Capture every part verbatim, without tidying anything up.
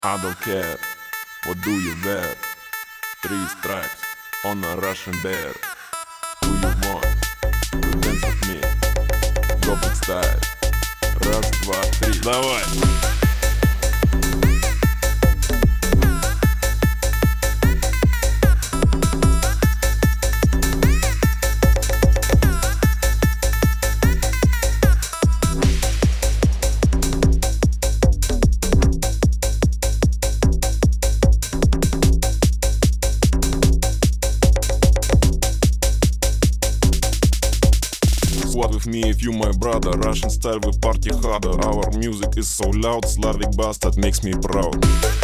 I don't care, what do you wear? Three stripes on a Russian bear. Do you want to dance with me? Gopnik style. Раз, два, три, давай! Squad with me if you my brother. Russian style we party harder. Our music is so loud, Slavic bastard makes me proud.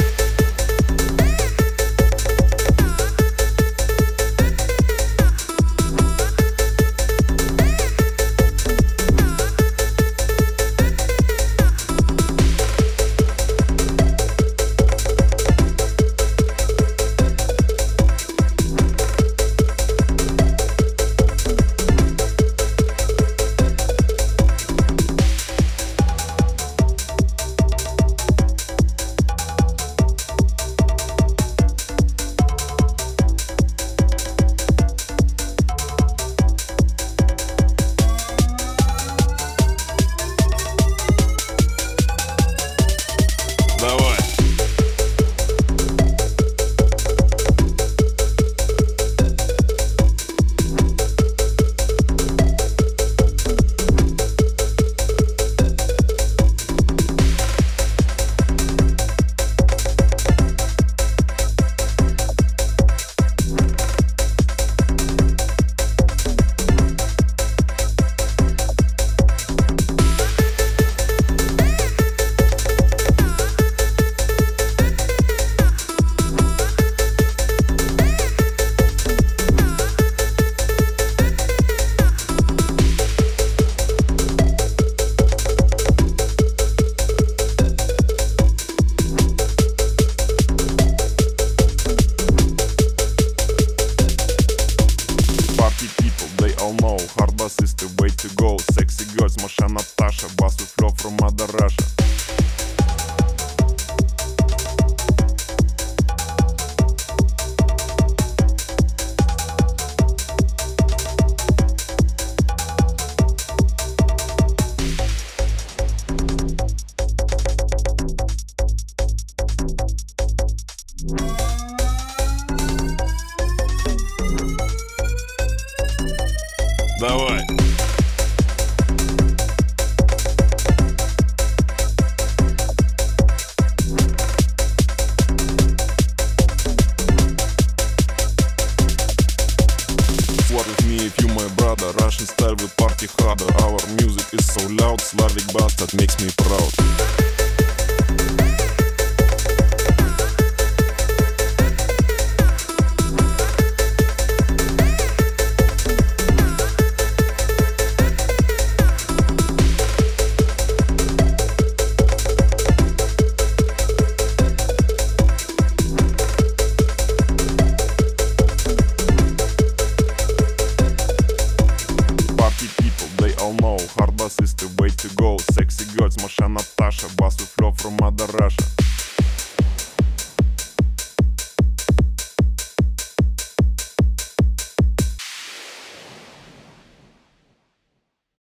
Hard bass is the way to go. Sexy girls, Masha, Natasha. Bass with flow from Mother Russia. Давай! Squad with me if you my brother. Russian style we party harder. Our music is so loud, Slavic bastard makes me proud. Hard bass is the way to go. Sexy girls, Masha, Natasha.